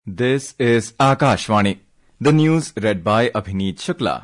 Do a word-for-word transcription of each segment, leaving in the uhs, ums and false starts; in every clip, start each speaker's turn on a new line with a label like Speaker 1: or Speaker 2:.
Speaker 1: This is Akashvani. The news read by Abhineet Shukla.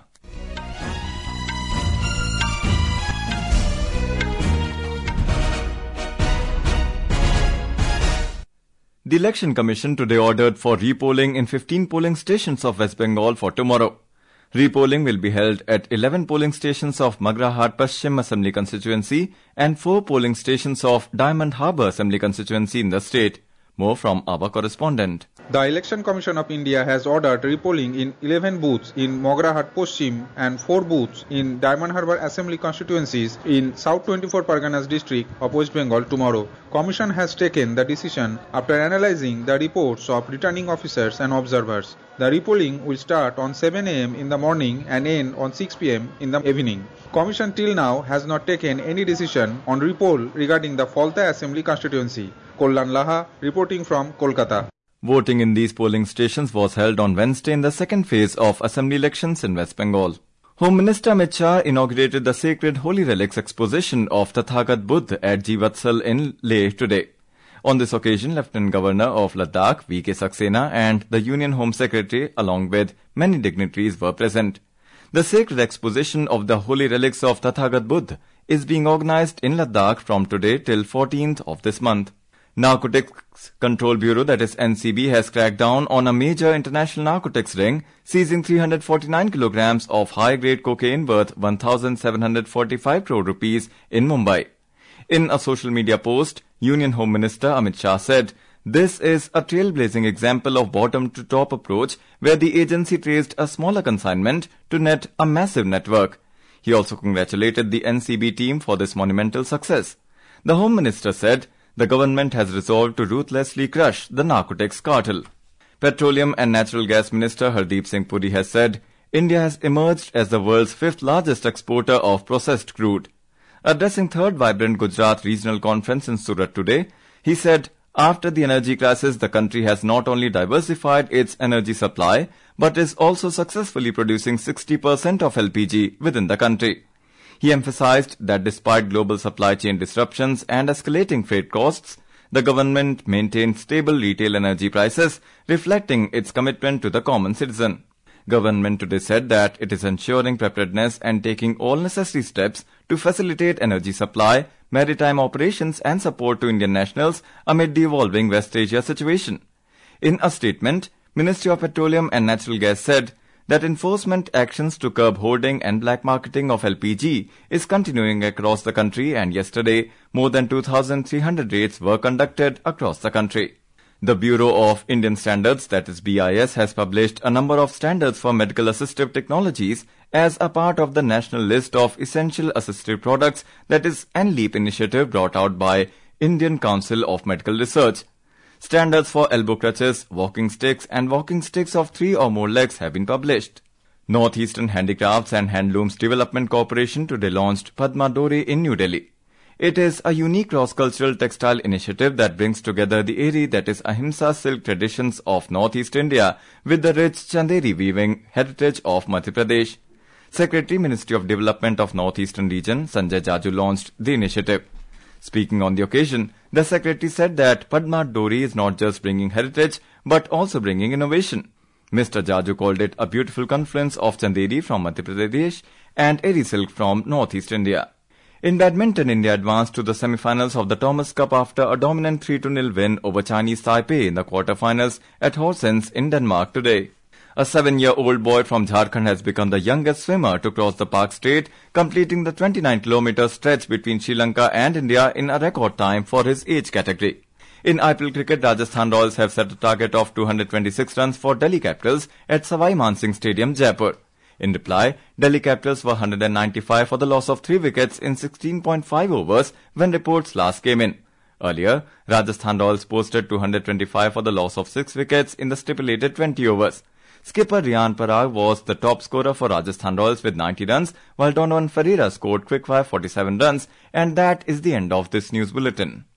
Speaker 1: The Election Commission today ordered for repolling in fifteen polling stations of West Bengal for tomorrow. Repolling will be held at eleven polling stations of Magrahat Paschim Assembly constituency and four polling stations of Diamond Harbour Assembly constituency in the state. More from our correspondent.
Speaker 2: The Election Commission of India has ordered repolling in eleven booths in Magrahat Paschim and four booths in Diamond Harbour Assembly constituencies in South twenty-four Parganas district of West Bengal tomorrow. Commission has taken the decision after analysing the reports of returning officers and observers. The repolling will start on seven a m in the morning and end on six p m in the evening. Commission till now has not taken any decision on repoll regarding the Falta Assembly constituency. Kollan Laha reporting from Kolkata.
Speaker 1: Voting in these polling stations was held on Wednesday in the second phase of assembly elections in West Bengal. Home Minister Amit Shah inaugurated the sacred holy relics exposition of Tathagat Buddha at Jeevatsal in Leh today. On this occasion, Lieutenant Governor of Ladakh V K Saxena and the Union Home Secretary along with many dignitaries were present. The sacred exposition of the holy relics of Tathagat Buddha is being organized in Ladakh from today till fourteenth of this month. Narcotics Control Bureau, that is N C B, has cracked down on a major international narcotics ring, seizing three hundred forty-nine kilograms of high-grade cocaine worth one thousand seven hundred forty-five crore rupees in Mumbai. In a social media post, Union Home Minister Amit Shah said, "This is a trailblazing example of bottom-to-top approach where the agency traced a smaller consignment to net a massive network." He also congratulated the N C B team for this monumental success. The Home Minister said, the government has resolved to ruthlessly crush the narcotics cartel. Petroleum and Natural Gas Minister Hardeep Singh Puri has said, India has emerged as the world's fifth largest exporter of processed crude. Addressing third Vibrant Gujarat Regional Conference in Surat today, he said, after the energy crisis, the country has not only diversified its energy supply, but is also successfully producing sixty percent of L P G within the country. He emphasized that despite global supply chain disruptions and escalating freight costs, the government maintained stable retail energy prices, reflecting its commitment to the common citizen. Government today said that it is ensuring preparedness and taking all necessary steps to facilitate energy supply, maritime operations and support to Indian nationals amid the evolving West Asia situation. In a statement, Ministry of Petroleum and Natural Gas said that enforcement actions to curb hoarding and black marketing of L P G is continuing across the country, and yesterday more than two thousand three hundred raids were conducted across the country. The Bureau of Indian Standards, that is B I S, has published a number of standards for medical assistive technologies as a part of the National List of Essential Assistive Products, that is N LEAP initiative brought out by Indian Council of Medical Research. Standards for elbow crutches, walking sticks and walking sticks of three or more legs have been published. Northeastern Handicrafts and Handlooms Development Corporation today launched Padma Dori in New Delhi. It is a unique cross-cultural textile initiative that brings together the airy, that is Ahimsa silk traditions of Northeast India with the rich Chanderi weaving heritage of Madhya Pradesh. Secretary, Ministry of Development of Northeastern Region, Sanjay Jaju launched the initiative. Speaking on the occasion, the Secretary said that Padma Dori is not just bringing heritage, but also bringing innovation. Mister Jaju called it a beautiful confluence of Chanderi from Madhya Pradesh and airy silk from Northeast India. In badminton, India advanced to the semi-finals of the Thomas Cup after a dominant three to nil win over Chinese Taipei in the quarter-finals at Horsens in Denmark today. A seven-year-old boy from Jharkhand has become the youngest swimmer to cross the Park Strait, completing the twenty-nine kilometer stretch between Sri Lanka and India in a record time for his age category. In I P L cricket, Rajasthan Royals have set a target of two hundred twenty-six runs for Delhi Capitals at Savai Mansingh Stadium, Jaipur. In reply, Delhi Capitals were one hundred ninety-five for the loss of three wickets in sixteen point five overs when reports last came in. Earlier, Rajasthan Royals posted two hundred twenty-five for the loss of six wickets in the stipulated twenty overs. Skipper Rian Parag was the top scorer for Rajasthan Royals with ninety runs, while Donovan Ferreira scored quickfire forty-seven runs, and that is the end of this news bulletin.